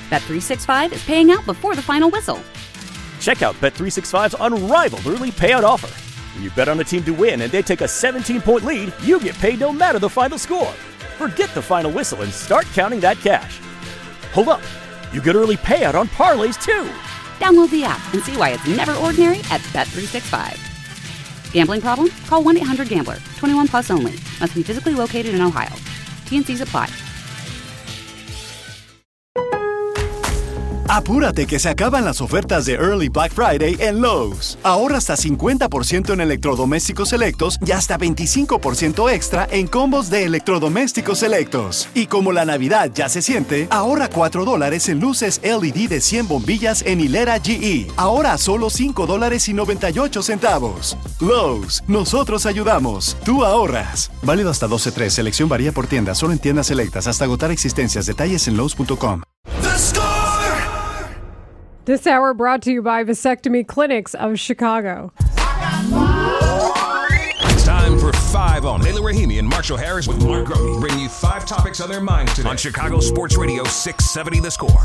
Bet365 is paying out before the final whistle. Check out Bet365's unrivaled early payout offer. When you bet on a team to win and they take a 17-point lead, you get paid no matter the final score. Forget the final whistle and start counting that cash. Hold up. You get early payout on parlays, too. Download the app and see why it's never ordinary at Bet365. Gambling problem? Call 1-800-GAMBLER. 21 plus only. Must be physically located in Ohio. T&Cs apply. Apúrate que se acaban las ofertas de Early Black Friday en Lowe's. Ahorra hasta 50% en electrodomésticos selectos y hasta 25% extra en combos de electrodomésticos selectos. Y como la Navidad ya se siente, ahorra $4 en luces LED de 100 bombillas en hilera GE. Ahora solo $5.98. Lowe's, nosotros ayudamos. Tú ahorras. Válido hasta 12/3. Selección varía por tienda. Solo en tiendas selectas hasta agotar existencias. Detalles en Lowe's.com. This hour brought to you by Vasectomy Clinics of Chicago. It's time for 5 on. Layla Rahimi and Marshall Harris with Mark Grody bring you 5 topics on their minds today on Chicago Sports Radio 670 The Score.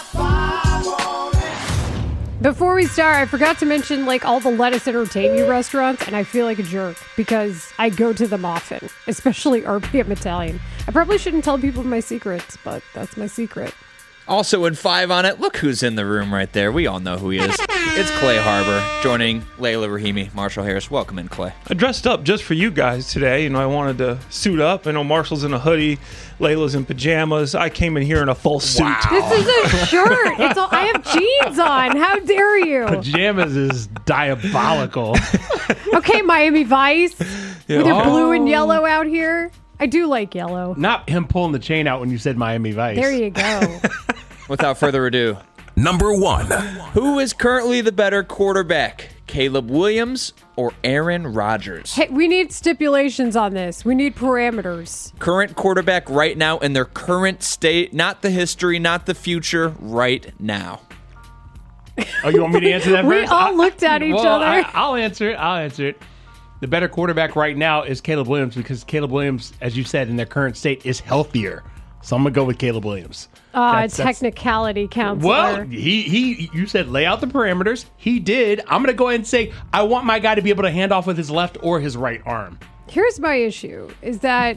Before we start, I forgot to mention all the Lettuce Entertain You restaurants, and I feel like a jerk because I go to them often, especially RPM Italian. I probably shouldn't tell people my secrets, but that's my secret. Also in 5 on it, look who's in the room right there. We all know who he is. It's Clay Harbor, joining Layla Rahimi, Marshall Harris. Welcome in, Clay. I dressed up just for you guys today. I wanted to suit up. I know Marshall's in a hoodie, Layla's in pajamas. I came in here in a full suit. Wow. This is a shirt. I have jeans on. How dare you? Pajamas is diabolical. Okay, Miami Vice. Yeah. With your blue and yellow out here. I do like yellow. Not him pulling the chain out when you said Miami Vice. There you go. Without further ado, number 1. Who is currently the better quarterback, Caleb Williams or Aaron Rodgers? Hey, we need stipulations on this. We need parameters. Current quarterback right now in their current state, not the history, not the future, right now. Oh, you want me to answer that first? We all looked at each other. I'll answer it. The better quarterback right now is Caleb Williams because Caleb Williams, as you said, in their current state is healthier. So I'm going to go with Caleb Williams. Technicality counselor. Well, you said lay out the parameters. He did. I'm going to go ahead and say I want my guy to be able to hand off with his left or his right arm. Here's my issue, is that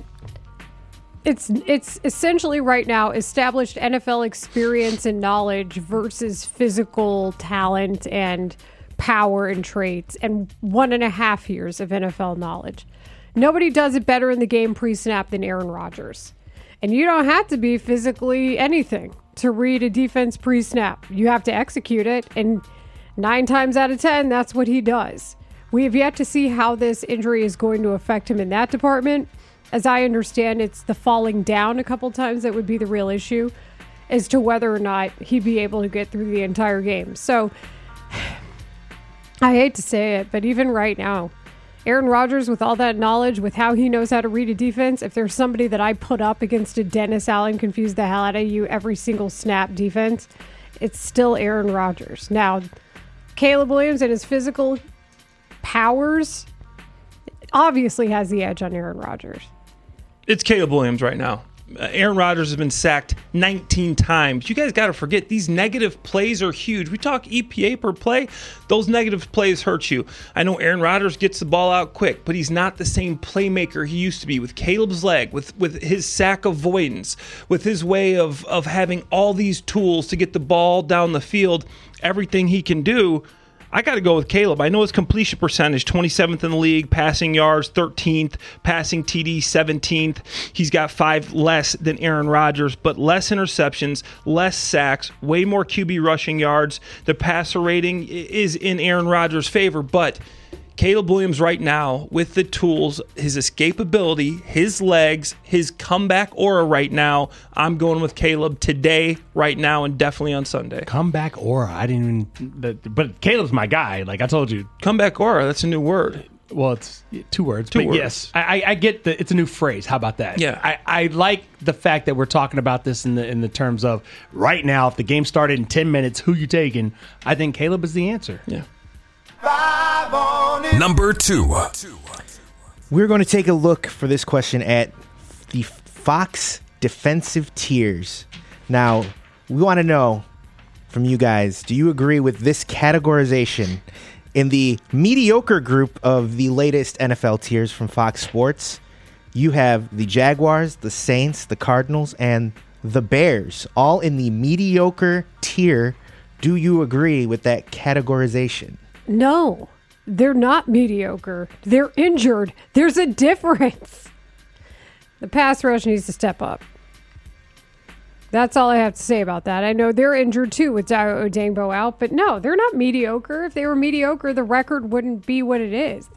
it's essentially right now established NFL experience and knowledge versus physical talent and power and traits and 1.5 years of NFL knowledge. Nobody does it better in the game pre-snap than Aaron Rodgers. And you don't have to be physically anything to read a defense pre-snap. You have to execute it, and 9 times out of 10, that's what he does. We have yet to see how this injury is going to affect him in that department. As I understand, it's the falling down a couple times that would be the real issue as to whether or not he'd be able to get through the entire game. So I hate to say it, but even right now, Aaron Rodgers, with all that knowledge, with how he knows how to read a defense, if there's somebody that I put up against a Dennis Allen confuse the hell out of you every single snap defense, it's still Aaron Rodgers. Now, Caleb Williams and his physical powers obviously has the edge on Aaron Rodgers. It's Caleb Williams right now. Aaron Rodgers has been sacked 19 times. You guys got to forget, these negative plays are huge. We talk EPA per play. Those negative plays hurt you. I know Aaron Rodgers gets the ball out quick, but he's not the same playmaker he used to be with Caleb's leg, with his sack avoidance, with his way of having all these tools to get the ball down the field, everything he can do. I got to go with Caleb. I know his completion percentage, 27th in the league, passing yards, 13th, passing TD, 17th. He's got 5 less than Aaron Rodgers, but less interceptions, less sacks, way more QB rushing yards. The passer rating is in Aaron Rodgers' favor, but Caleb Williams right now, with the tools, his escapability, his legs, his comeback aura right now, I'm going with Caleb today, right now, and definitely on Sunday. Comeback aura. I didn't even... But Caleb's my guy. Like I told you. Comeback aura, that's a new word. Well, it's 2 words. Two words. Yes, I get that it's a new phrase. How about that? Yeah. I like the fact that we're talking about this in the terms of right now, if the game started in 10 minutes, who you taking? I think Caleb is the answer. Yeah. Number 2. We're going to take a look for this question at the Fox defensive tiers. Now, we want to know from you guys, do you agree with this categorization in the mediocre group of the latest NFL tiers from Fox Sports? You have the Jaguars, the Saints, the Cardinals, and the Bears, all in the mediocre tier. Do you agree with that categorization? No, they're not mediocre. They're injured. There's a difference. The pass rush needs to step up. That's all I have to say about that. I know they're injured too with Dayo Odeyingbo out, but no, they're not mediocre. If they were mediocre, the record wouldn't be what it is.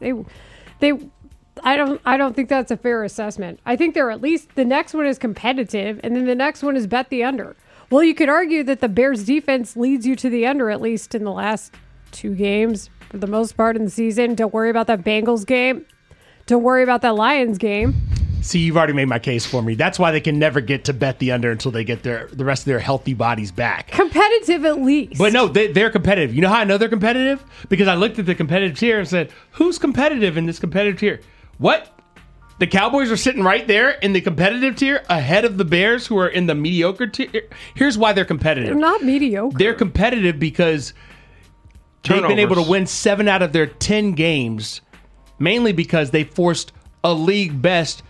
I don't think that's a fair assessment. I think they're at least, the next one is competitive, and then the next one is bet the under. Well, you could argue that the Bears defense leads you to the under, at least in the last 2 games for the most part in the season. Don't worry about that Bengals game. Don't worry about that Lions game. See, you've already made my case for me. That's why they can never get to bet the under until they get the rest of their healthy bodies back. Competitive at least. But no, they're competitive. You know how I know they're competitive? Because I looked at the competitive tier and said, who's competitive in this competitive tier? What? The Cowboys are sitting right there in the competitive tier ahead of the Bears, who are in the mediocre tier. Here's why they're competitive. They're not mediocre. They're competitive because they've been able to win 7 out of their 10 games, mainly because they forced a league best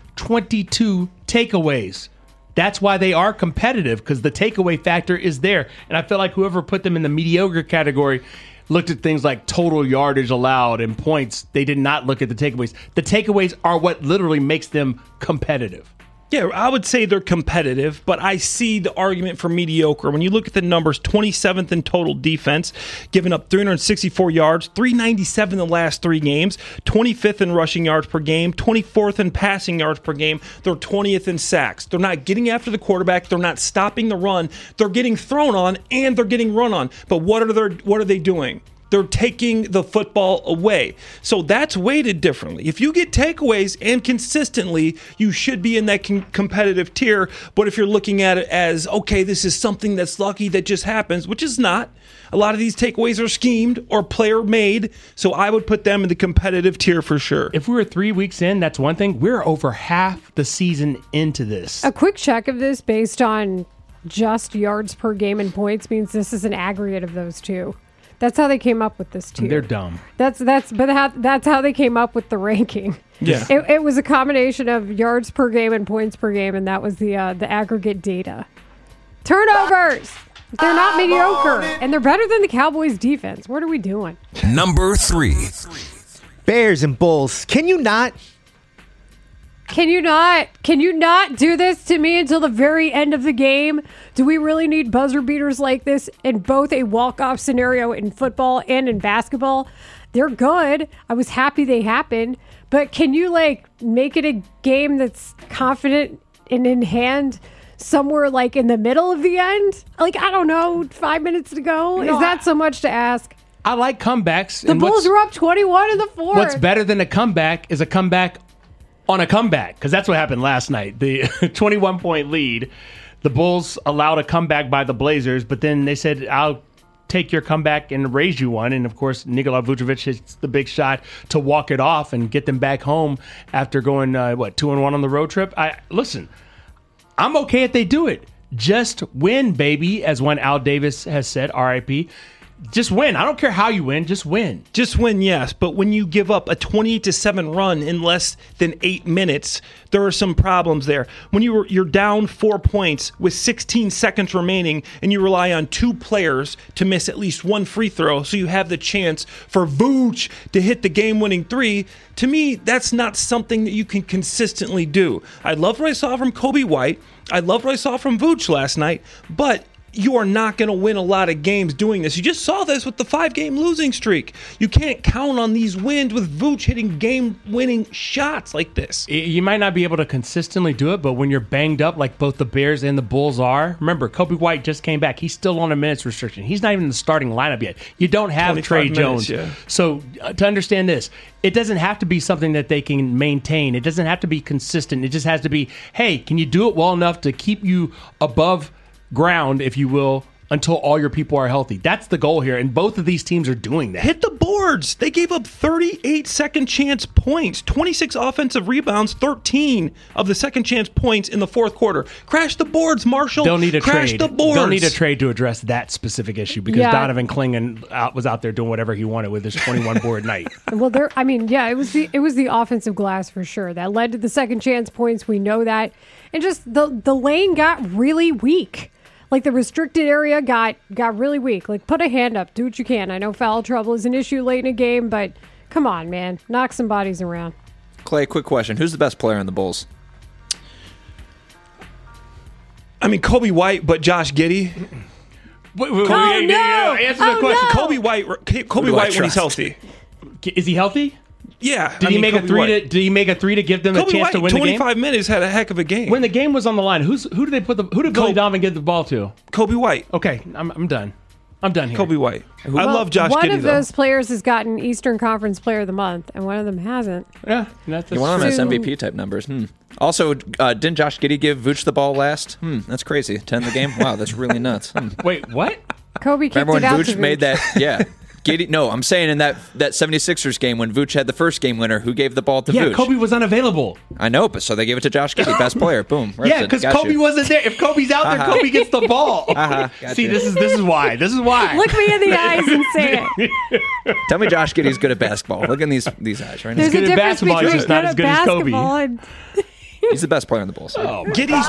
22 takeaways. That's why they are competitive, because the takeaway factor is there. And I feel like whoever put them in the mediocre category looked at things like total yardage allowed and points. They did not look at the takeaways. The takeaways are what literally makes them competitive. Yeah, I would say they're competitive, but I see the argument for mediocre. When you look at the numbers, 27th in total defense, giving up 364 yards, 397 in the last 3 games, 25th in rushing yards per game, 24th in passing yards per game. They're 20th in sacks. They're not getting after the quarterback. They're not stopping the run. They're getting thrown on, and they're getting run on. But what are they doing? They're taking the football away. So that's weighted differently. If you get takeaways and consistently, you should be in that competitive tier. But if you're looking at it as, okay, this is something that's lucky that just happens, which is not. A lot of these takeaways are schemed or player made. So I would put them in the competitive tier for sure. If we were 3 weeks in, that's one thing. We're over half the season into this. A quick check of this based on just yards per game and points means this is an aggregate of those two. That's how they came up with this tier. They're dumb. That's how they came up with the ranking. Yeah, it was a combination of yards per game and points per game, and that was the aggregate data. Turnovers. They're not mediocre, and they're better than the Cowboys' defense. What are we doing? Number 3. Bears and Bulls. Can you not do this to me until the very end of the game? Do we really need buzzer beaters like this in both a walk-off scenario in football and in basketball? They're good. I was happy they happened. But can you, make it a game that's confident and in hand somewhere, in the middle of the end? I don't know, 5 minutes to go? Is that so much to ask? I like comebacks. The Bulls were up 21 in the fourth. What's better than a comeback is a comeback on a comeback, because that's what happened last night. The 21-point lead, the Bulls allowed a comeback by the Blazers, but then they said, I'll take your comeback and raise you one. And, of course, Nikola Vucevic hits the big shot to walk it off and get them back home after going, 2-1 on the road trip. Listen, I'm okay if they do it. Just win, baby, as one Al Davis has said, R.I.P., Just win. I don't care how you win. Just win. Just win, yes. But when you give up a 28-7 run in less than 8 minutes, there are some problems there. When you're down 4 points with 16 seconds remaining and you rely on 2 players to miss at least 1 free throw so you have the chance for Vooch to hit the game-winning 3, to me, that's not something that you can consistently do. I love what I saw from Kobe White. I love what I saw from Vooch last night, but you are not going to win a lot of games doing this. You just saw this with the 5-game losing streak. You can't count on these wins with Vooch hitting game-winning shots like this. You might not be able to consistently do it, but when you're banged up like both the Bears and the Bulls are, remember, Kobe White just came back. He's still on a minutes restriction. He's not even in the starting lineup yet. You don't have Trey Jones. Yeah. So to understand this, it doesn't have to be something that they can maintain. It doesn't have to be consistent. It just has to be, hey, can you do it well enough to keep you above ground, if you will, until all your people are healthy. That's the goal here, and both of these teams are doing that. Hit the boards. They gave up 38 second chance points, 26 offensive rebounds, 13 of the second chance points in the fourth quarter. Crash the boards, Marshall. They'll need a Crash trade. the boards. They'll need a trade to address that specific issue because Yeah. Donovan Clingan was out there doing whatever he wanted with his 21 board night. Well, it was the offensive glass for sure that led to the second chance points. We know that, and just the lane got really weak. Like the restricted area got really weak. Like put a hand up, do what you can. I know foul trouble is an issue late in a game, but come on, man, knock some bodies around. Clay, quick question: who's the best player on the Bulls? I mean, Kobe White, but Josh Giddey. Answer the question. Kobe White when he's healthy. Is he healthy? Yeah. Did he make a three to give them Kobe a chance White, to win the game? 25 minutes had a heck of a game. When the game was on the line, who did Billy Donovan give the ball to? Kobe White. Okay, I'm done. I'm done here. Kobe White. I love Josh Giddey, One of though. those players has gotten Eastern Conference Player of the Month, and one of them hasn't. Yeah, that's One of them has true. MVP type numbers. Also, didn't Josh Giddey give Vooch the ball last? That's crazy. 10 in the game? Wow, that's really nuts. Wait, what? Kobe kicked Remember when it out Vooch to made Vooch. that? Yeah. Giddey, no, I'm saying in that 76ers game when Vooch had the first game winner, who gave the ball to Yeah, Vooch? Kobe was unavailable. I know, but so they gave it to Josh Giddey, best player. Boom. Yeah, Roasted. because Got Kobe you. wasn't there. If Kobe's out there, Kobe gets the ball. See, this is why. This is why. Look me in the eyes and say it. Tell me Josh Giddey's good at basketball. Look in these eyes right now. There's good a at difference basketball, he's between just not good as at good as Kobe. basketball and He's the best player on the Bulls. Giddey's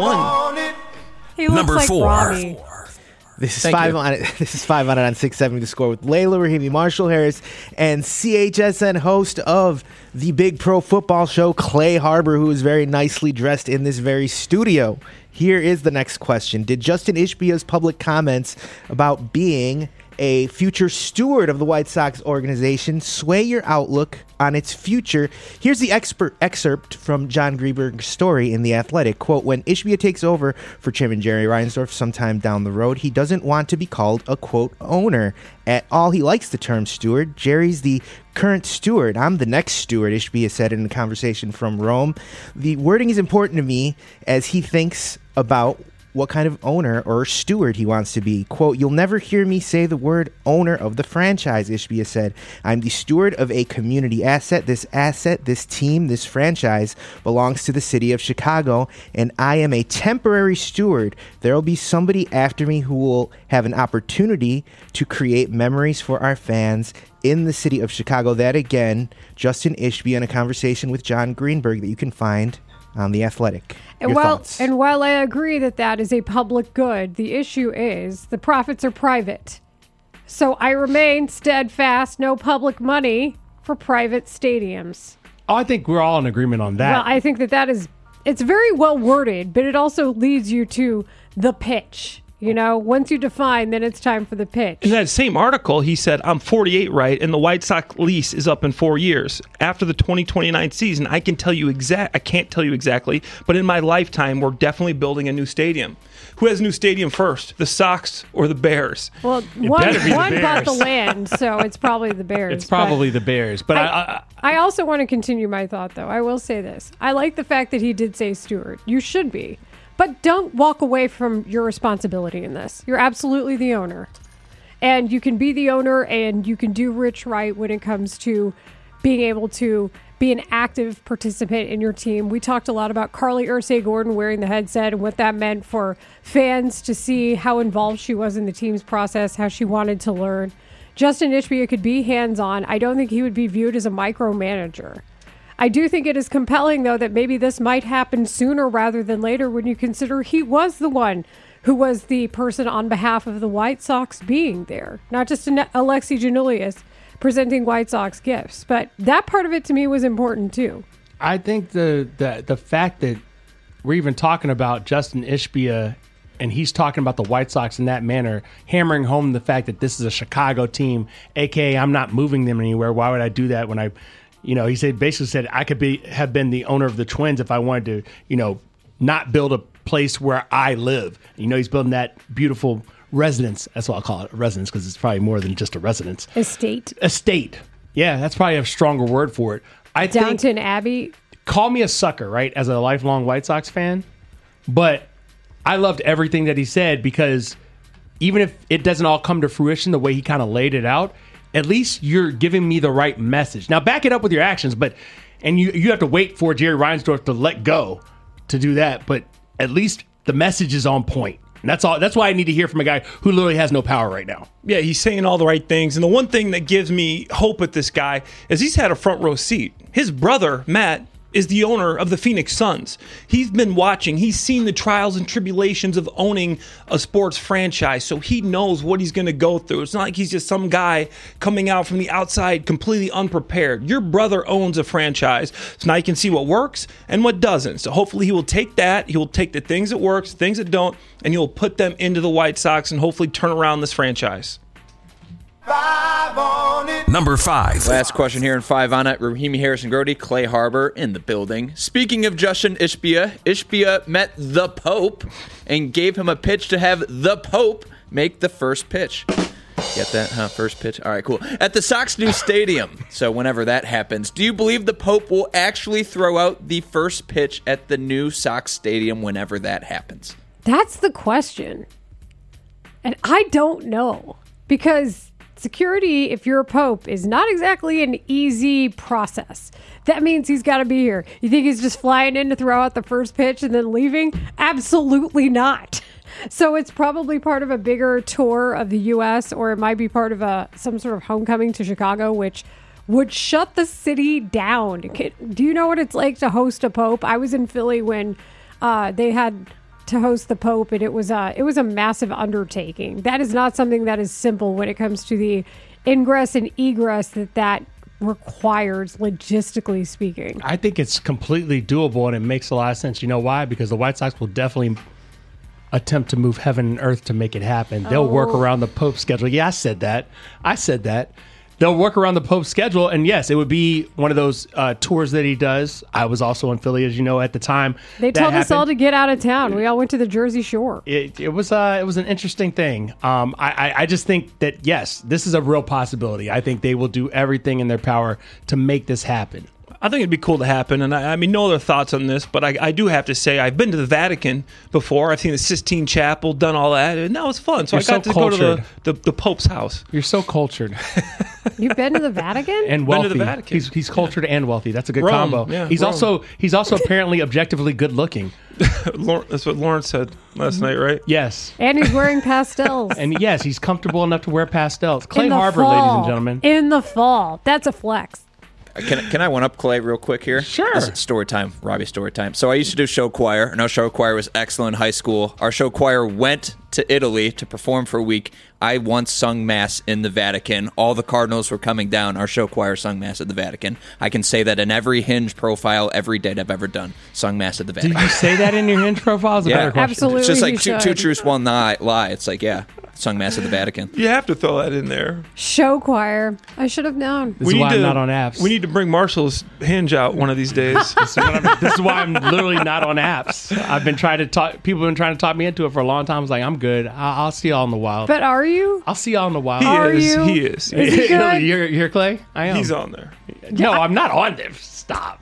21. he looks Number like 4. Robbie. This is Thank five you. on it. This is 5 on it on 670 The Score with Layla Rahimi, Marshall Harris, and CHSN host of the Big Pro Football Show, Clay Harbor, who is very nicely dressed in this very studio. Here is the next question: did Justin Ishbia's public comments about being a future steward of the White Sox organization sway your outlook on its future? Here's the excerpt from John Greenberg's story in The Athletic. Quote, when Ishbia takes over for Chairman Jerry Reinsdorf sometime down the road, he doesn't want to be called a, quote, owner at all. He likes the term steward. Jerry's the current steward. I'm the next steward, Ishbia said in a conversation from Rome. The wording is important to me as he thinks about what kind of owner or steward he wants to be. Quote, you'll never hear me say the word owner of the franchise, Ishbia said. I'm the steward of a community asset. This team, this franchise belongs to the city of Chicago, and I am a temporary steward. There will be somebody after me who will have an opportunity to create memories for our fans in the city of Chicago. That, again, Justin Ishbia in a conversation with John Greenberg that you can find on The Athletic. Your thoughts? And while I agree that that is a public good, the issue is the profits are private. So I remain steadfast, no public money for private stadiums. Oh, I think we're all in agreement on that. Well, I think that is, it's very well worded, but it also leads you to the pitch. You know, once you define, then it's time for the pitch. In that same article, he said, I'm 48, right? And the White Sox lease is up in 4 years. After the 2029 season, I can't tell you exactly, but in my lifetime, we're definitely building a new stadium. Who has a new stadium first, the Sox or the Bears? Well, one better be the bought the Bears. land, so it's probably the Bears. it's probably the Bears. But I also want to continue my thought, though. I will say this. I like the fact that he did say steward. You should be. But don't walk away from your responsibility in this. You're absolutely the owner. And you can be the owner and you can do Rich right when it comes to being able to be an active participant in your team. We talked a lot about Carly Ursay-Gordon wearing the headset and what that meant for fans to see how involved she was in the team's process, how she wanted to learn. Justin Ishbia could be hands-on. I don't think he would be viewed as a micromanager. I do think it is compelling, though, that maybe this might happen sooner rather than later when you consider he was the one who was the person on behalf of the White Sox being there, not just Alexi Giannoulias presenting White Sox gifts. But that part of it to me was important, too. I think the fact that we're even talking about Justin Ishbia and he's talking about the White Sox in that manner, hammering home the fact that this is a Chicago team, a.k.a. I'm not moving them anywhere. Why would I do that when he basically said I could have been the owner of the Twins if I wanted to, not build a place where I live. He's building that beautiful residence. That's what I'll call it, a residence, because it's probably more than just a residence. Estate. Yeah, that's probably a stronger word for it. Downton Abbey. Call me a sucker, right, as a lifelong White Sox fan, but I loved everything that he said because even if it doesn't all come to fruition the way he kind of laid it out, at least you're giving me the right message. Now, back it up with your actions, and you have to wait for Jerry Reinsdorf to let go to do that, but at least the message is on point. And that's all. That's why I need to hear from a guy who literally has no power right now. Yeah, he's saying all the right things. And the one thing that gives me hope with this guy is he's had a front row seat. His brother, Matt, is the owner of the Phoenix Suns. He's been watching. He's seen the trials and tribulations of owning a sports franchise, so he knows what he's going to go through. It's not like he's just some guy coming out from the outside completely unprepared. Your brother owns a franchise, so now you can see what works and what doesn't. So hopefully he will take that. He will take the things that works, things that don't, and he'll put them into the White Sox and hopefully turn around this franchise. Number 5. Last question here in 5 on it. Rahimi Harrison-Grody, Clay Harbor in the building. Speaking of Justin Ishbia met the Pope and gave him a pitch to have the Pope make the first pitch. Get that, huh? First pitch? All right, cool. At the Sox new stadium. So whenever that happens, do you believe the Pope will actually throw out the first pitch at the new Sox stadium whenever that happens? That's the question. And I don't know. Because security, if you're a Pope, is not exactly an easy process. That means he's got to be here. You think he's just flying in to throw out the first pitch and then leaving? Absolutely not. So it's probably part of a bigger tour of the U.S., or it might be part of some sort of homecoming to Chicago, which would shut the city down. Do you know what it's like to host a Pope? I was in Philly when they had to host the Pope, and it was a massive undertaking. That is not something that is simple when it comes to the ingress and egress that requires, logistically speaking. I think it's completely doable, and it makes a lot of sense. You know why? Because the White Sox will definitely attempt to move heaven and earth to make it happen. They'll work around the Pope's schedule. Yeah, I said that. They'll work around the Pope's schedule, and yes, it would be one of those tours that he does. I was also in Philly, as you know, at the time. They told us all to get out of town. We all went to the Jersey Shore. It was an interesting thing. I just think that, yes, this is a real possibility. I think they will do everything in their power to make this happen. I think it'd be cool to happen, and I mean, no other thoughts on this, but I do have to say I've been to the Vatican before. I've seen the Sistine Chapel, done all that, and that was fun. So I got to go to the Pope's house. You're so cultured. You've been to the Vatican? And wealthy. Been to the Vatican. He's cultured and wealthy. That's a good Rome, combo. yeah, he's also apparently objectively good looking. That's what Lawrence said last night, right? Yes. And he's wearing pastels. And yes, he's comfortable enough to wear pastels. Clay Harbor, fall. ladies and gentlemen. In the fall. That's a flex. Can I one up Clay real quick here? Sure. This is story time, Robbie story time. So I used to do show choir, and our show choir was excellent in high school. Our show choir went to Italy to perform for a week. I once sung Mass in the Vatican. All the cardinals were coming down. Our show choir sung Mass at the Vatican. I can say that in every Hinge profile, every date I've ever done, sung Mass at the Vatican. Did you say that in your Hinge profile? Yeah, absolutely. It's just like two truths, one lie. It's like, yeah, sung Mass at the Vatican. You have to throw that in there. Show choir. I should have known. This is why I'm not on apps. We need to bring Marshall's Hinge out one of these days. This is why I'm literally not on apps. I've been trying to talk. People have been trying to talk me into it for a long time. I was like, I'm good. I'll see y'all in the wild. But are you? I'll see y'all in the wild. He is. Is he good? You're Clay? I am. He's on there. No, I'm not on there. Stop.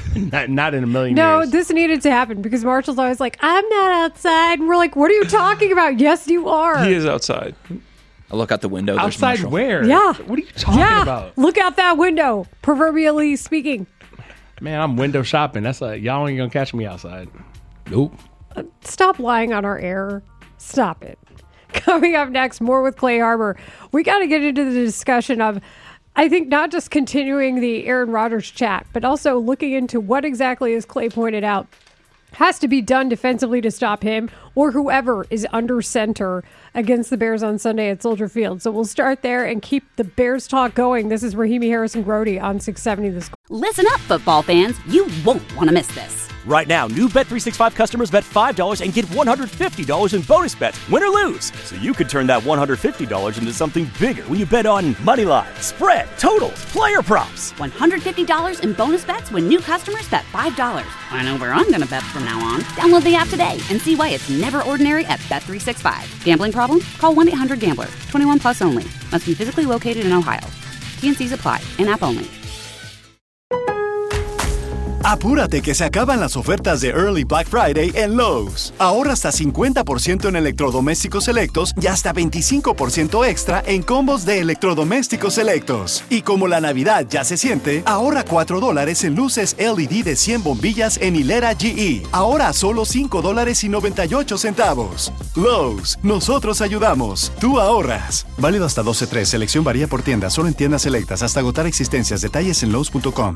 Not in a million No, years. this needed to happen because Marshall's always like, I'm not outside. And we're like, what are you talking about? Yes, you are. He is outside. I look out the window. There's Outside Marshall. where? Yeah. What are you talking about? Look out that window, proverbially speaking. Man, I'm window shopping. That's like, y'all ain't gonna catch me outside. Nope. Stop lying on our air. Stop it. Coming up next, more with Clay Harbor. We got to get into the discussion of, I think, not just continuing the Aaron Rodgers chat, but also looking into what exactly, as Clay pointed out, has to be done defensively to stop him or whoever is under center against the Bears on Sunday at Soldier Field. So we'll start there and keep the Bears talk going. This is Rahimi Harrison-Grody on 670 The Score. Listen up, football fans. You won't want to miss this. Right now, new Bet365 customers bet $5 and get $150 in bonus bets, win or lose. So you could turn that $150 into something bigger when you bet on money line, spread, totals, player props. $150 in bonus bets when new customers bet $5. I know where I'm going to bet from now on. Download the app today and see why it's never ordinary at Bet365. Gambling problem? Call 1-800-GAMBLER. 21 plus only. Must be physically located in Ohio. T&Cs apply. In-app only. Apúrate que se acaban las ofertas de Early Black Friday en Lowe's. Ahorra hasta 50% en electrodomésticos selectos y hasta 25% extra en combos de electrodomésticos selectos. Y como la Navidad ya se siente, ahorra $4 en luces LED de 100 bombillas en hilera GE. Ahora a solo $5.98. Lowe's, nosotros ayudamos. Tú ahorras. Válido hasta 12/3. Selección varía por tienda. Solo en tiendas selectas hasta agotar existencias. Detalles en Lowe's.com.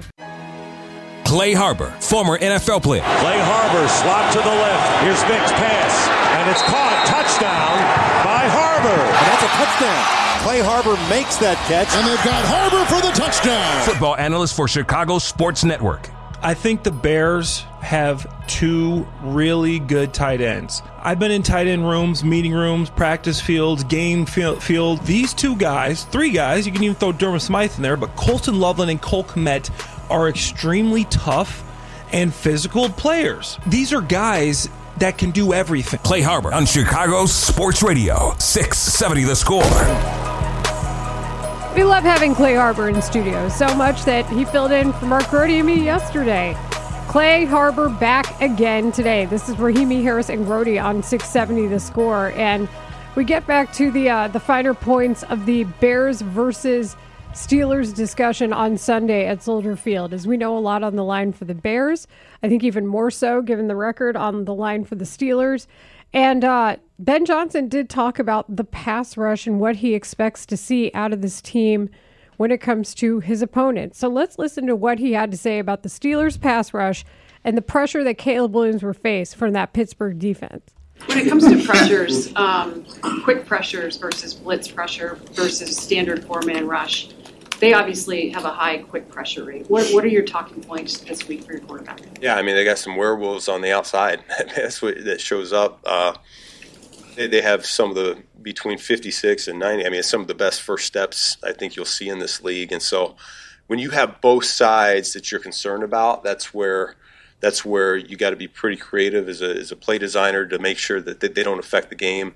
Clay Harbor, former NFL player. Clay Harbor, slot to the left. Here's Vick's pass, and it's caught. Touchdown by Harbor. And that's a touchdown. Clay Harbor makes that catch, and they've got Harbor for the touchdown. Football analyst for Chicago Sports Network. I think the Bears have two really good tight ends. I've been in tight end rooms, meeting rooms, practice fields, game field. These two guys, three guys, you can even throw Dermot Smythe in there, but Colston Loveland and Cole Kmet are extremely tough and physical players. These are guys that can do everything. Clay Harbor on Chicago Sports Radio, 670 The Score. We love having Clay Harbor in studio so much that he filled in for Mark Grody and me yesterday. Clay Harbor back again today. This is Rahimi, Harris, and Grody on 670 The Score. And we get back to the finer points of the Bears versus Steelers discussion on Sunday at Soldier Field. As we know, a lot on the line for the Bears. I think even more so given the record on the line for the Steelers. And Ben Johnson did talk about the pass rush and what he expects to see out of this team when it comes to his opponents. So let's listen to what he had to say about the Steelers' pass rush and the pressure that Caleb Williams will face from that Pittsburgh defense. When it comes to pressures, quick pressures versus blitz pressure versus standard four-man rush, they obviously have a high quick pressure rate. What are your talking points this week for your quarterback? Yeah, I mean, they got some werewolves on the outside. That's what that shows up. They have some of the between 56 and 90. I mean, it's some of the best first steps I think you'll see in this league. And so when you have both sides that you're concerned about, that's where you got to be pretty creative as a play designer to make sure that they don't affect the game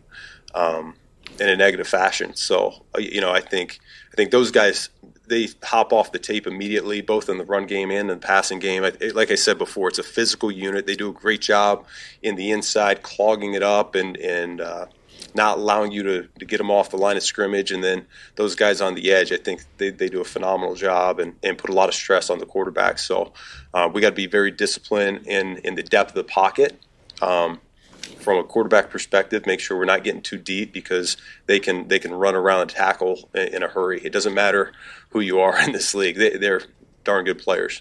in a negative fashion. So, I think those guys, they hop off the tape immediately, both in the run game and in the passing game. Like I said before, it's a physical unit. They do a great job in the inside, clogging it up and not allowing you to get them off the line of scrimmage. And then those guys on the edge, I think they do a phenomenal job and put a lot of stress on the quarterback. So we got to be very disciplined in the depth of the pocket. From a quarterback perspective, make sure we're not getting too deep because they can run around and tackle in a hurry. It doesn't matter who you are in this league. They're darn good players.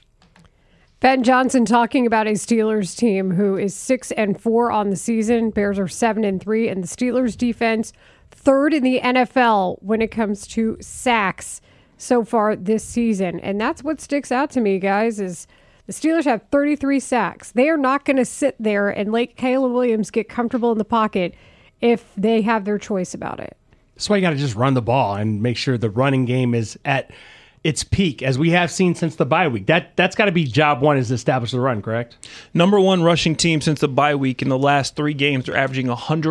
Ben Johnson talking about a Steelers team who is 6-4 on the season. Bears are 7-3, and the Steelers defense third in the NFL when it comes to sacks so far this season. And that's what sticks out to me, guys, is the Steelers have 33 sacks. They are not going to sit there and let Caleb Williams get comfortable in the pocket if they have their choice about it. That's why you got to just run the ball and make sure the running game is at its peak, as we have seen since the bye week. That's got to be job one, is to establish the run, correct? Number one rushing team since the bye week. In the last 3 games, they're averaging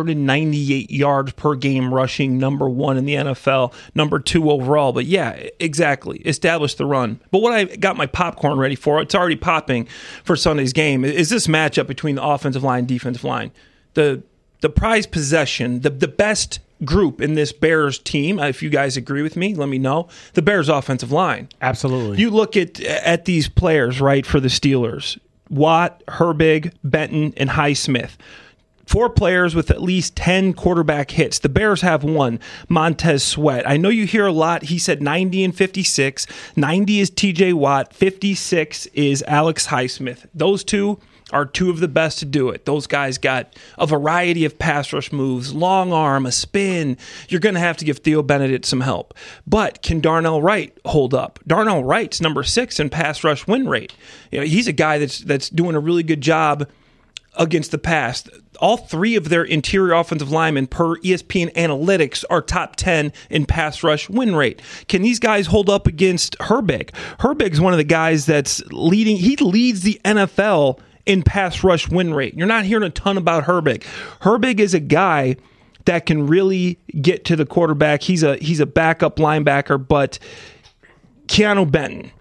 198 yards per game rushing, number one in the NFL, number 2 overall. But yeah, exactly. Establish the run. But what I got my popcorn ready for, it's already popping for Sunday's game, is this matchup between the offensive line and defensive line. The prized possession, the best group in this Bears team, if you guys agree with me, let me know. The Bears offensive line. Absolutely. You look at these players, right, for the Steelers. Watt, Herbig, Benton, and Highsmith. 4 players with at least 10 quarterback hits. The Bears have 1, Montez Sweat. I know you hear a lot. He said 90 and 56. 90 is TJ Watt. 56 is Alex Highsmith. Those two are 2 of the best to do it. Those guys got a variety of pass rush moves, long arm, a spin. You're going to have to give Theo Benedict some help. But can Darnell Wright hold up? Darnell Wright's number 6 in pass rush win rate. He's a guy that's doing a really good job against the pass. All 3 of their interior offensive linemen per ESPN Analytics are top 10 in pass rush win rate. Can these guys hold up against Herbig? Herbig's one of the guys that's leading. He leads the NFL in pass rush win rate. You're not hearing a ton about Herbig. Herbig is a guy that can really get to the quarterback. He's a backup linebacker, but Keanu Benton,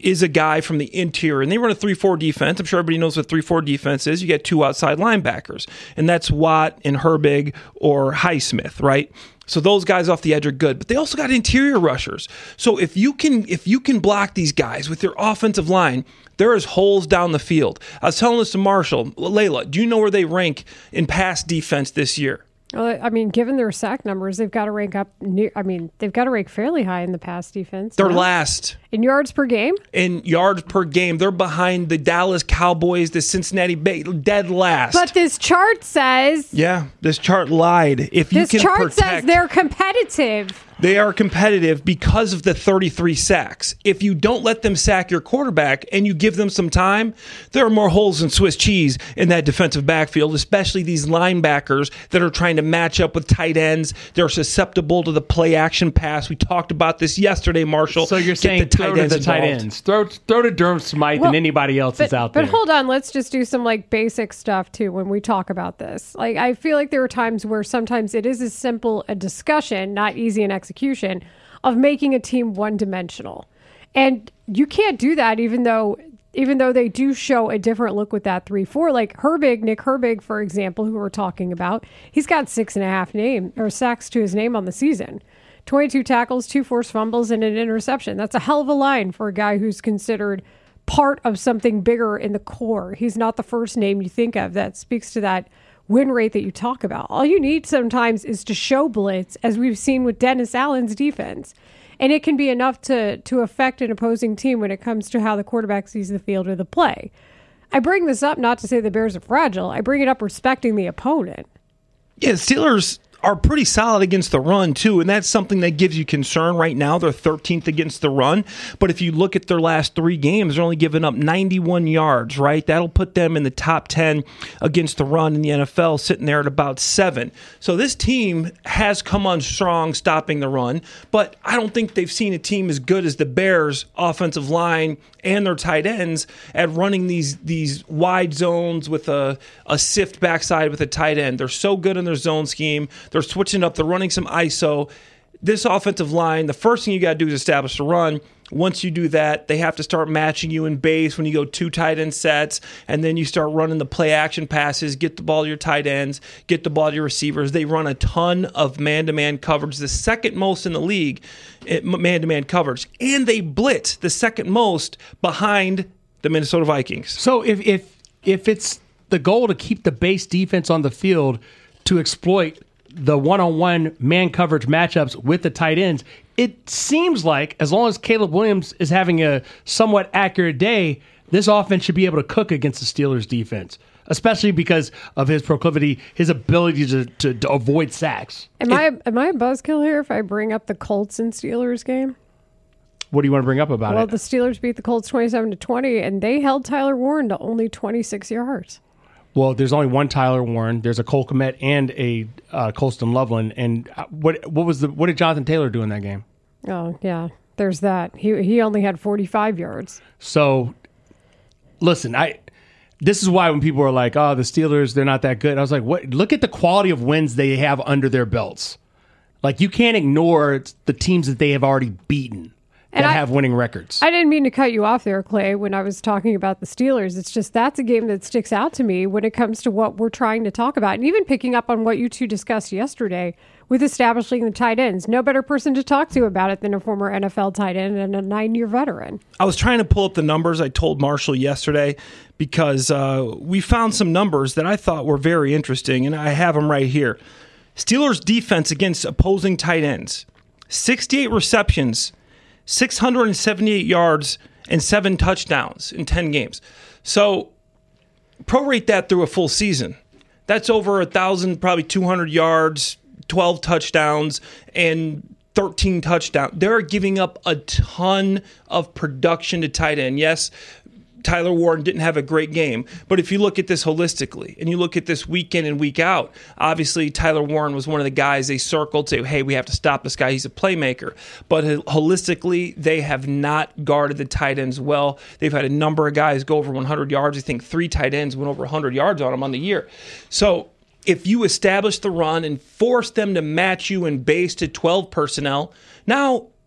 is a guy from the interior, and they run a 3-4 defense. I'm sure everybody knows what 3-4 defense is. You get 2 outside linebackers, and that's Watt and Herbig or Highsmith, right? So those guys off the edge are good, but they also got interior rushers. So if you can block these guys with your offensive line, there is holes down the field. I was telling this to Marshall. Layla, do you know where they rank in pass defense this year? Well, I mean, given their sack numbers, they've got to rank they've got to rank fairly high in the pass defense. They're last. In yards per game? In yards per game. They're behind the Dallas Cowboys, the Cincinnati Bengals, dead last. But this chart says... Yeah, this chart lied. This chart says they're competitive. They are competitive because of the 33 sacks. If you don't let them sack your quarterback and you give them some time, there are more holes than Swiss cheese in that defensive backfield, especially these linebackers that are trying to match up with tight ends. They're susceptible to the play-action pass. We talked about this yesterday, Marshall. So you're saying throw to the tight ends. Throw to Durham Smythe and anybody else that's out there. But hold on, let's just do some basic stuff too when we talk about this. I feel like there are times where sometimes it is as simple a discussion, not easy in execution, of making a team one-dimensional. And you can't do that even though they do show a different look with that 3-4. Like Nick Herbig, for example, who we're talking about, he's got 6.5 sacks to his name on the season. 22 tackles, 2 forced fumbles, and an interception. That's a hell of a line for a guy who's considered part of something bigger in the core. He's not the first name you think of. That speaks to that win rate that you talk about. All you need sometimes is to show blitz, as we've seen with Dennis Allen's defense. And it can be enough to affect an opposing team when it comes to how the quarterback sees the field or the play. I bring this up not to say the Bears are fragile. I bring it up respecting the opponent. Yeah, the Steelers are pretty solid against the run, too, and that's something that gives you concern right now. They're 13th against the run, but if you look at their last 3 games, they're only giving up 91 yards, right? That'll put them in the top 10 against the run in the NFL, sitting there at about 7. So this team has come on strong stopping the run, but I don't think they've seen a team as good as the Bears' offensive line and their tight ends at running these wide zones with a sift backside with a tight end. They're so good in their zone scheme. They're switching up. They're running some ISO. This offensive line, the first thing you got to do is establish the run. Once you do that, they have to start matching you in base when you go 2 tight end sets, and then you start running the play action passes, get the ball to your tight ends, get the ball to your receivers. They run a ton of man-to-man coverage, the second most in the league, man-to-man coverage, and they blitz the second most behind the Minnesota Vikings. So if it's the goal to keep the base defense on the field to exploit the one-on-one man coverage matchups with the tight ends, it seems like as long as Caleb Williams is having a somewhat accurate day, this offense should be able to cook against the Steelers' defense, especially because of his proclivity, his ability to avoid sacks. Am I a buzzkill here if I bring up the Colts and Steelers game? What do you want to bring up about it? Well, the Steelers beat the Colts 27-20, and they held Tyler Warren to only 26 yards. Well, there's only one Tyler Warren. There's a Cole Kmet and a Colston Loveland. And what did Jonathan Taylor do in that game? Oh yeah, there's that. He only had 45 yards. So, listen, this is why when people are like, "Oh, the Steelers, they're not that good," I was like, "What? Look at the quality of wins they have under their belts. Like you can't ignore the teams that they have already beaten." And have winning records. I didn't mean to cut you off there, Clay, when I was talking about the Steelers. It's just that's a game that sticks out to me when it comes to what we're trying to talk about. And even picking up on what you two discussed yesterday with establishing the tight ends. No better person to talk to about it than a former NFL tight end and a 9-year veteran. I was trying to pull up the numbers I told Marshall yesterday because we found some numbers that I thought were very interesting, and I have them right here. Steelers defense against opposing tight ends. 68 receptions, 678 yards, and 7 touchdowns in 10 games. So prorate that through a full season. That's over 1,000, probably 200 yards, 12 touchdowns, and 13 touchdowns. They're giving up a ton of production to tight end. Yes, Tyler Warren didn't have a great game, but if you look at this holistically and you look at this week in and week out, obviously Tyler Warren was one of the guys they circled, say, hey, we have to stop this guy. He's a playmaker. But holistically, they have not guarded the tight ends well. They've had a number of guys go over 100 yards. I think 3 tight ends went over 100 yards on them on the year. So if you establish the run and force them to match you in base to 12 personnel, now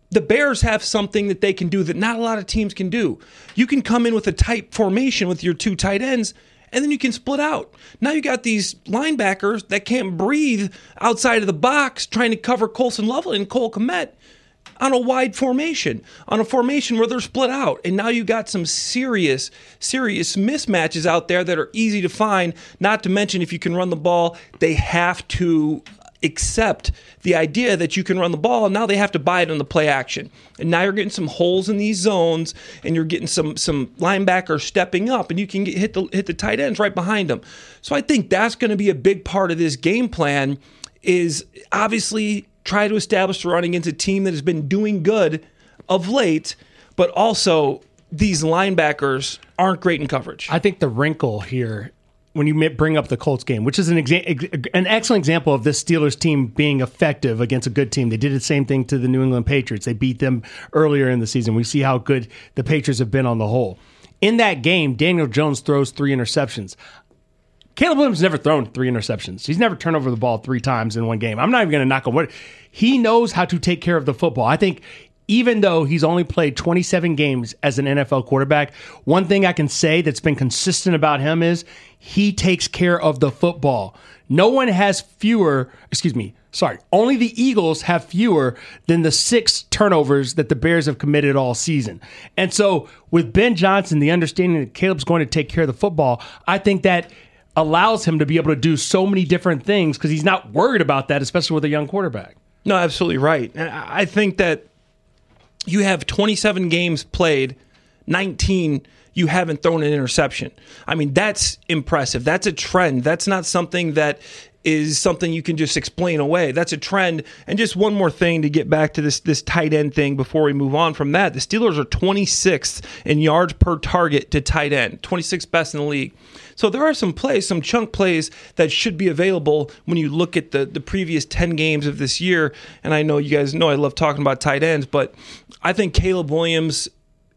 the Bears have something that they can do that not a lot of teams can do. You can come in with a tight formation with your two tight ends, and then you can split out. Now you got these linebackers that can't breathe outside of the box trying to cover Colson Loveland and Cole Kmet on a wide formation, on a formation where they're split out. And now you got some serious mismatches out there that are easy to find, not to mention if you can run the ball, they have to accept the idea that you can run the ball, and now they have to buy it in the play action. And now you're getting some holes in these zones, and you're getting some linebackers stepping up, and you can hit the tight ends right behind them. So I think that's going to be a big part of this game plan, is obviously try to establish the running against a team that has been doing good of late, but also these linebackers aren't great in coverage. I think the wrinkle here, when you bring up the Colts game, which is an excellent example of this Steelers team being effective against a good team. They did the same thing to the New England Patriots. They beat them earlier in the season. We see how good the Patriots have been on the whole. In that game, Daniel Jones throws 3 interceptions. Caleb Williams never thrown 3 interceptions. He's never turned over the ball 3 times in one game. I'm not even going to knock on wood. He knows how to take care of the football. I think even though he's only played 27 games as an NFL quarterback, one thing I can say that's been consistent about him is he takes care of the football. Only the Eagles have fewer than the 6 turnovers that the Bears have committed all season. And so with Ben Johnson, the understanding that Caleb's going to take care of the football, I think that allows him to be able to do so many different things because he's not worried about that, especially with a young quarterback. No, absolutely right. And I think that you have 27 games played, 19 you haven't thrown an interception. I mean, that's impressive. That's a trend. That's not something that is something you can just explain away. That's a trend. And just one more thing to get back to this tight end thing before we move on from that. The Steelers are 26th in yards per target to tight end, 26th best in the league. So there are some plays, some chunk plays that should be available when you look at the previous 10 games of this year. And I know you guys know I love talking about tight ends, but I think Caleb Williams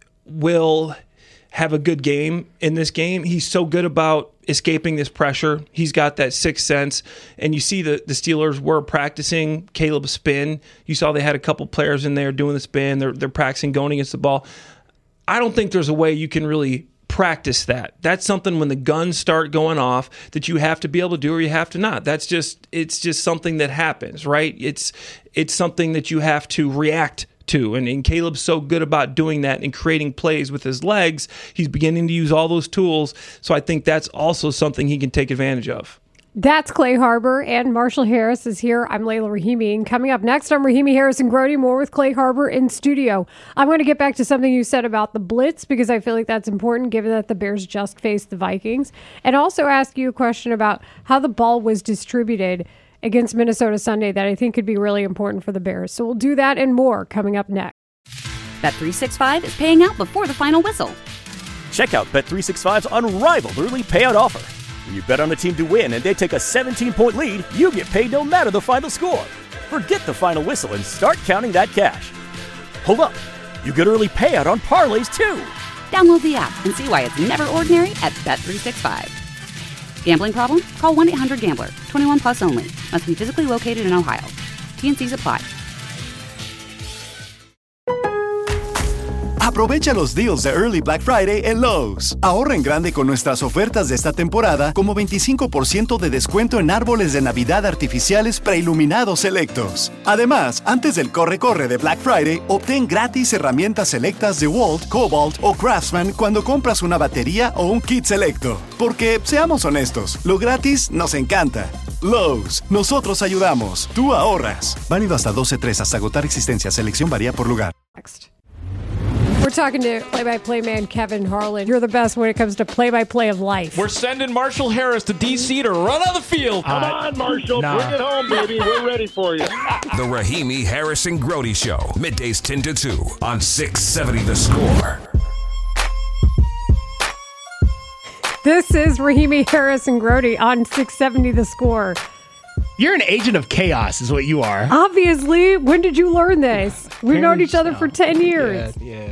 will have a good game in this game. He's so good about escaping this pressure. He's got that sixth sense. And you see the Steelers were practicing Caleb's spin. You saw they had a couple players in there doing the spin. They're practicing going against the ball. I don't think there's a way you can really practice that. That's something when the guns start going off that you have to be able to do or you have to not. It's just something that happens, right? It's something that you have to react to. And Caleb's so good about doing that and creating plays with his legs. He's beginning to use all those tools. So I think that's also something he can take advantage of. That's Clay Harbor, and Marshall Harris is here. I'm Layla Rahimi, and coming up next on Rahimi, Harris, and Grody, more with Clay Harbor in studio. I'm going to get back to something you said about the blitz, because I feel like that's important given that the Bears just faced the Vikings, and also ask you a question about how the ball was distributed against Minnesota Sunday that I think could be really important for the Bears. So we'll do that and more coming up next. Bet365 is paying out before the final whistle. Check out Bet365's unrivaled early payout offer. When you bet on a team to win and they take a 17-point lead, you get paid no matter the final score. Forget the final whistle and start counting that cash. Hold up. You get early payout on parlays, too. Download the app and see why it's never ordinary at Bet365. Gambling problem? Call 1-800-GAMBLER. 21 plus only. Must be physically located in Ohio. T&Cs apply. Aprovecha los deals de Early Black Friday en Lowe's. Ahorra en grande con nuestras ofertas de esta temporada, como 25% de descuento en árboles de Navidad artificiales preiluminados selectos. Además, antes del corre-corre de Black Friday, obtén gratis herramientas selectas de Walt, Cobalt o Craftsman cuando compras una batería o un kit selecto. Porque, seamos honestos, lo gratis nos encanta. Lowe's, nosotros ayudamos, tú ahorras. Válido hasta 12/3 hasta agotar existencia. Selección varía por lugar. Next. We're talking to play-by-play man Kevin Harlan. You're the best when it comes to play-by-play of life. We're sending Marshall Harris to D.C. to run on the field. Come on, Marshall. Bring it home, baby. We're ready for you. The Rahimi, Harris, and Grody Show. Middays 10 to 2 on 670 The Score. This is Rahimi, Harris, and Grody on 670 The Score. You're an agent of chaos is what you are. Obviously. When did you learn this? We've known each other for 10 years. Yeah.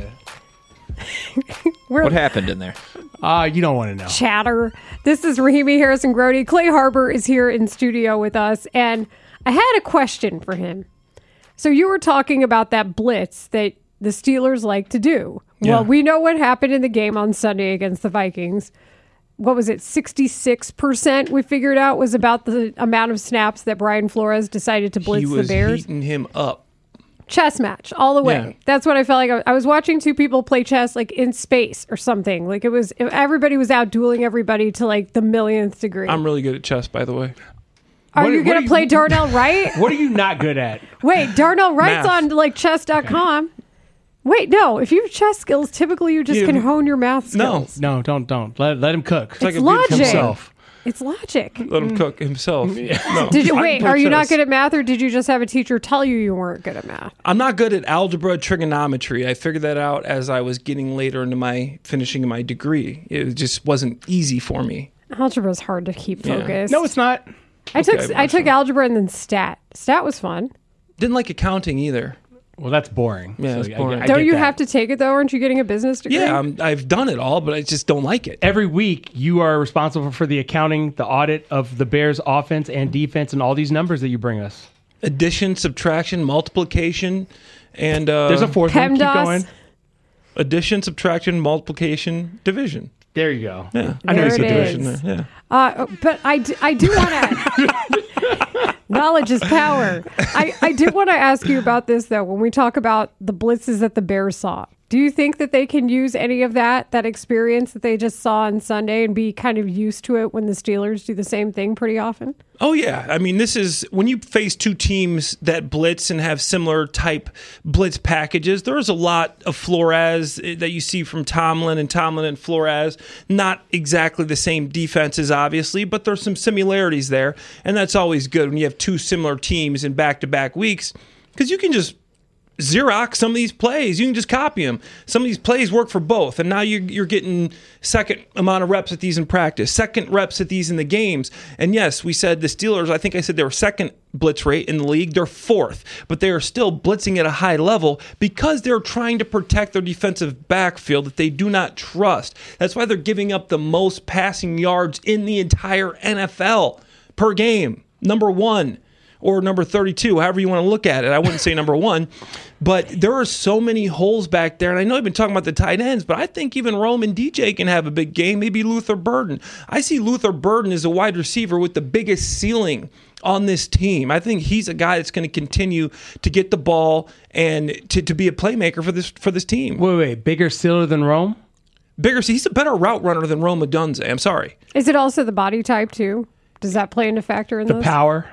What happened in there? You don't want to know. Chatter. This is Rahimi, Harris, and Grody. Clay Harbor is here in studio with us, and I had a question for him. So you were talking about that blitz that the Steelers like to do. Yeah. Well, we know what happened in the game on Sunday against the Vikings. What was it? 66% we figured out was about the amount of snaps that Brian Flores decided to blitz He was the Bears. heating him up. Chess match all the way. Yeah. That's what I felt like. I was watching two people play chess like in space or something. Like everybody was out dueling everybody to like the millionth degree. I'm really good at chess, by the way. Are you going to play Darnell Wright? What are you not good at? Wait, Darnell Wright's Math. on like chess.com. Wait, no. If you have chess skills, typically you just can hone your math skills. No, don't. Let him cook. It's logic. Himself. It's logic. Let him cook himself. No. Did you I wait? play Are you not chess. good at math, or did you just have a teacher tell you weren't good at math? I'm not good at algebra, trigonometry. I figured that out as I was getting later into finishing my degree. It just wasn't easy for me. Algebra is hard to keep Yeah. focused. No, it's not. I took algebra and then stat. Stat was fun. Didn't like accounting either. Well, that's boring. Yeah, it's boring. Don't you have to take it though? Aren't you getting a business degree? Yeah, I've done it all, but I just don't like it. Every week, you are responsible for the accounting, the audit of the Bears' offense and defense, and all these numbers that you bring us. Addition, subtraction, multiplication, and there's a fourth one. Keep PEMDAS. going. Addition, subtraction, multiplication, division. There you go. Yeah, I know There you it said is. division there. Yeah. But I do want to. Knowledge is power. I did want to ask you about this though. When we talk about the blitzes that the Bears saw, do you think that they can use any of that experience that they just saw on Sunday and be kind of used to it when the Steelers do the same thing pretty often? Oh, yeah. I mean, this is when you face two teams that blitz and have similar type blitz packages, there's a lot of Flores that you see from Tomlin and Flores. Not exactly the same defenses, obviously, but there's some similarities there. And that's always good when you have two similar teams in back-to-back weeks because you can just Xerox some of these plays. You can just copy them. Some of these plays work for both. And now you're getting second amount of reps at these in practice, second reps at these in the games. And yes, we said the Steelers, I think I said they were second blitz rate in the league. They're fourth, but they are still blitzing at a high level because they're trying to protect their defensive backfield that they do not trust. That's why they're giving up the most passing yards in the entire NFL per game. Number one. Or number 32, however you want to look at it. I wouldn't say number one. But there are so many holes back there. And I know I've been talking about the tight ends, but I think even Rome and DJ can have a big game. Maybe Luther Burden. I see Luther Burden as a wide receiver with the biggest ceiling on this team. I think he's a guy that's going to continue to get the ball and to be a playmaker for this team. Wait. Bigger ceiling than Rome? He's a better route runner than Rome Odunze. I'm sorry. Is it also the body type too? Does that play into factor in The this? power?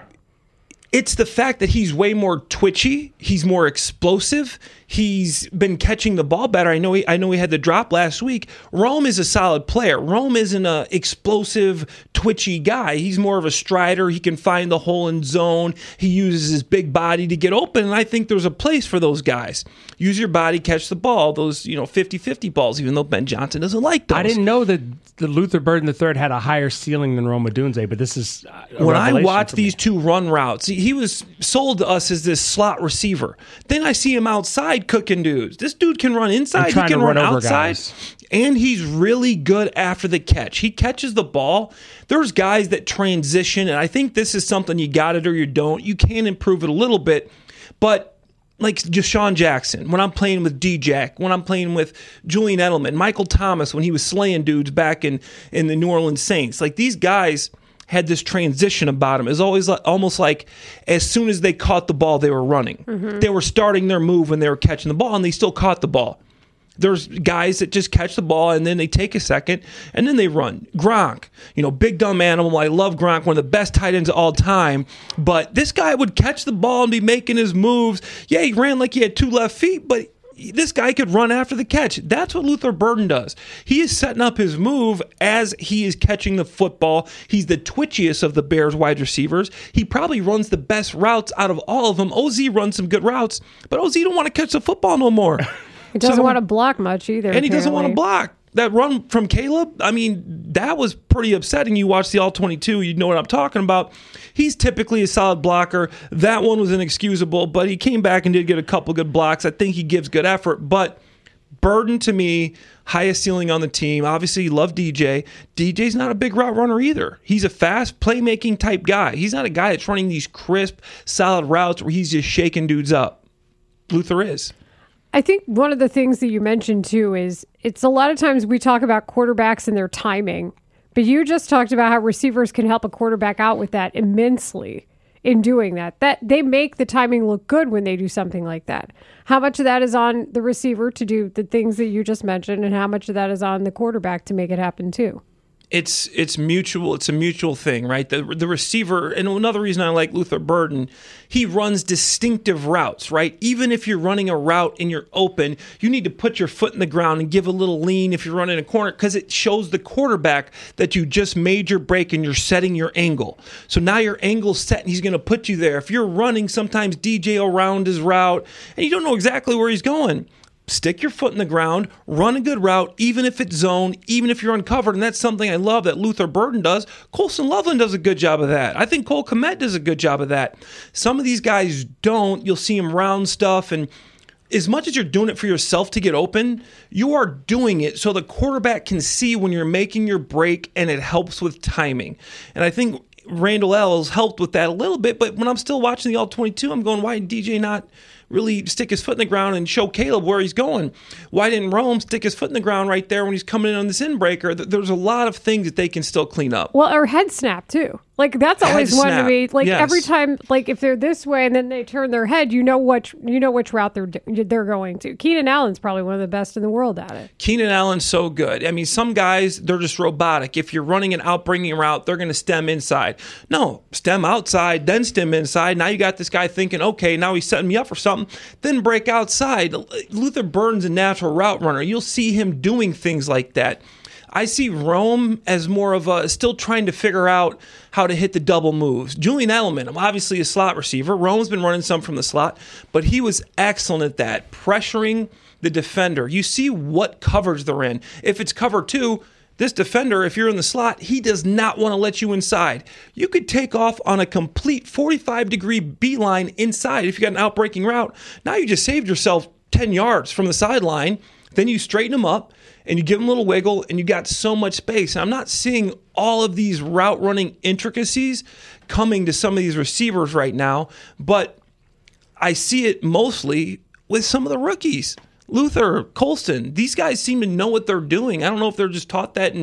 It's the fact that he's way more twitchy. He's more explosive. He's been catching the ball better. I know he had the drop last week. Rome is a solid player. Rome isn't an explosive, twitchy guy. He's more of a strider. He can find the hole in zone. He uses his big body to get open, and I think there's a place for those guys. Use your body, catch the ball. Those 50-50 balls, even though Ben Johnson doesn't like those. I didn't know that the Luther Burden III had a higher ceiling than Rome Odunze, but this is when I watch these two run routes, he was sold to us as this slot receiver. Then I see him outside cooking dudes. This dude can run inside, he can run outside, and he's really good after the catch. He catches the ball. There's guys that transition, and I think this is something you got it or you don't. You can improve it a little bit, but like Deshaun Jackson, when I'm playing with D-Jack, when I'm playing with Julian Edelman, Michael Thomas, when he was slaying dudes back in the New Orleans Saints, like these guys had this transition about him. It was always almost like as soon as they caught the ball, they were running. Mm-hmm. They were starting their move when they were catching the ball, and they still caught the ball. There's guys that just catch the ball, and then they take a second, and then they run. Gronk, big dumb animal. I love Gronk, one of the best tight ends of all time. But this guy would catch the ball and be making his moves. Yeah, he ran like he had two left feet, but this guy could run after the catch. That's what Luther Burden does. He is setting up his move as he is catching the football. He's the twitchiest of the Bears wide receivers. He probably runs the best routes out of all of them. OZ runs some good routes, but OZ don't want to catch the football no more. He doesn't want to block much either. And he doesn't want to block. That run from Caleb, I mean, that was pretty upsetting. You watch the All-22, you know what I'm talking about. He's typically a solid blocker. That one was inexcusable, but he came back and did get a couple good blocks. I think he gives good effort, but Burden, to me, highest ceiling on the team. Obviously, you love DJ. DJ's not a big route runner either. He's a fast, playmaking type guy. He's not a guy that's running these crisp, solid routes where he's just shaking dudes up. Luther is. I think one of the things that you mentioned, too, is it's a lot of times we talk about quarterbacks and their timing. But you just talked about how receivers can help a quarterback out with that immensely in doing that. That they make the timing look good when they do something like that. How much of that is on the receiver to do the things that you just mentioned, and how much of that is on the quarterback to make it happen too? It's mutual. It's a mutual thing, right? The receiver, and another reason I like Luther Burden, he runs distinctive routes, right? Even if you're running a route and you're open, you need to put your foot in the ground and give a little lean if you're running a corner, because it shows the quarterback that you just made your break and you're setting your angle. So now your angle's set and he's going to put you there. If you're running, sometimes DJ around his route and you don't know exactly where he's going. Stick your foot in the ground, run a good route, even if it's zone, even if you're uncovered. And that's something I love that Luther Burden does. Colson Loveland does a good job of that. I think Cole Kmet does a good job of that. Some of these guys don't. You'll see him round stuff. And as much as you're doing it for yourself to get open, you are doing it so the quarterback can see when you're making your break, and it helps with timing. And I think Randall Ells helped with that a little bit. But when I'm still watching the All-22, I'm going, why did DJ not really stick his foot in the ground and show Caleb where he's going? Why didn't Rome stick his foot in the ground right there when he's coming in on this in-breaker? There's a lot of things that they can still clean up. Well, or head snap, too. Like, that's always one to me. Like, yes. Every time, like, if they're this way and then they turn their head, you know which route they're going to. Keenan Allen's probably one of the best in the world at it. Keenan Allen's so good. I mean, some guys, they're just robotic. If you're running an out-bringing route, they're going to stem inside. No, stem outside, then stem inside. Now you got this guy thinking, okay, now he's setting me up for something. Then break outside. Luther Burden's a natural route runner. You'll see him doing things like that. I see Rome as more of a still trying to figure out how to hit the double moves. Julian Edelman, I'm obviously a slot receiver. Rome's been running some from the slot, but he was excellent at that, pressuring the defender. You see what coverage they're in. If it's cover two, this defender, if you're in the slot, he does not want to let you inside. You could take off on a complete 45-degree beeline inside if you got an out-breaking route. Now you just saved yourself 10 yards from the sideline. Then you straighten them up, and you give them a little wiggle, and you got so much space. And I'm not seeing all of these route running intricacies coming to some of these receivers right now, but I see it mostly with some of the rookies. Luther, Colston, these guys seem to know what they're doing. I don't know if they're just taught that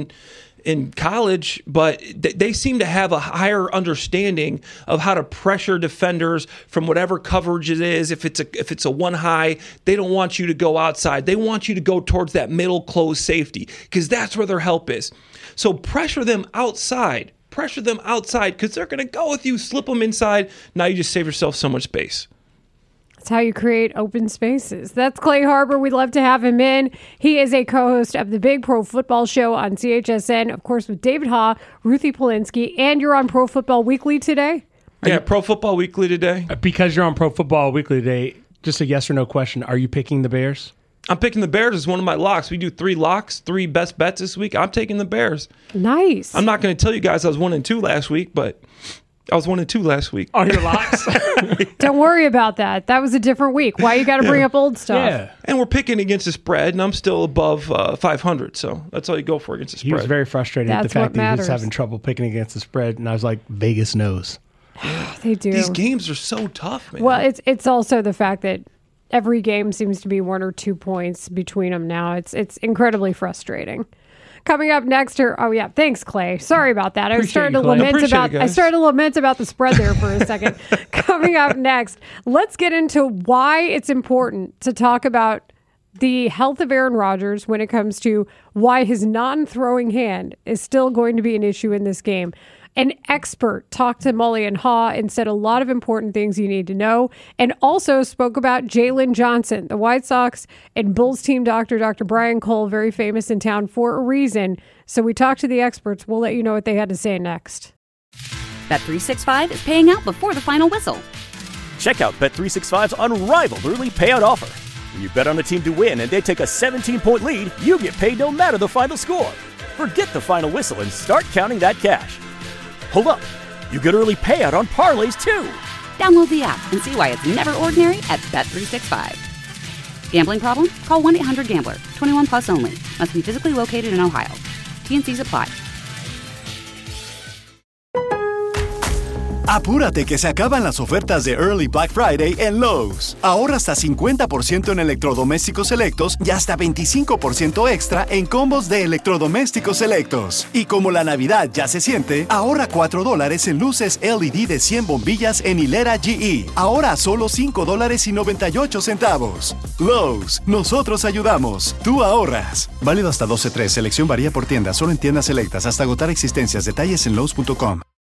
in college, but they seem to have a higher understanding of how to pressure defenders from whatever coverage it is. If it's a one high, they don't want you to go outside. They want you to go towards that middle closed safety because that's where their help is. So pressure them outside because they're going to go with you, slip them inside. Now you just save yourself so much space. That's how you create open spaces. That's Clay Harbor. We'd love to have him in. He is a co-host of the Big Pro Football Show on CHSN, of course, with David Haugh, Ruthie Polinsky, and you're on Pro Football Weekly today? Yeah, Pro Football Weekly today. Because you're on Pro Football Weekly today, just a yes or no question. Are you picking the Bears? I'm picking the Bears as one of my locks. We do 3 locks, 3 best bets this week. I'm taking the Bears. Nice. I'm not going to tell you guys I was 1-2 last week, but I was 1-2 last week. On your locks? Don't worry about that. That was a different week. Why you got to bring up old stuff? Yeah. And we're picking against the spread, and I'm still above 500, so that's all you go for against the spread. He was very frustrated at the That's what fact that he was matters. having trouble picking against the spread, and I was like, Vegas knows. They do. These games are so tough, man. Well, it's also the fact that every game seems to be 1 or 2 points between them now. It's incredibly frustrating. Coming up next, thanks, Clay. Sorry about that. I started to lament about the spread there for a second. Coming up next, let's get into why it's important to talk about the health of Aaron Rodgers when it comes to why his non-throwing hand is still going to be an issue in this game. An expert talked to Mully and Haugh and said a lot of important things you need to know, and also spoke about Jalen Johnson, the White Sox and Bulls team doctor, Dr. Brian Cole, very famous in town for a reason. So we talked to the experts. We'll let you know what they had to say next. Bet365 is paying out before the final whistle. Check out Bet365's unrivaled early payout offer. When you bet on a team to win and they take a 17-point lead, you get paid no matter the final score. Forget the final whistle and start counting that cash. Hold up. You get early payout on parlays, too. Download the app and see why it's never ordinary at Bet365. Gambling problem? Call 1-800-GAMBLER. 21 plus only. Must be physically located in Ohio. T&Cs apply. Apúrate que se acaban las ofertas de Early Black Friday en Lowe's. Ahorra hasta 50% en electrodomésticos selectos y hasta 25% extra en combos de electrodomésticos selectos. Y como la Navidad ya se siente, ahorra $4 en luces LED de 100 bombillas en hilera GE. Ahora a solo $5.98. Lowe's, nosotros ayudamos. Tú ahorras. Válido hasta 12/3. Selección varía por tienda. Solo en tiendas selectas. Hasta agotar existencias. Detalles en Lowe's.com.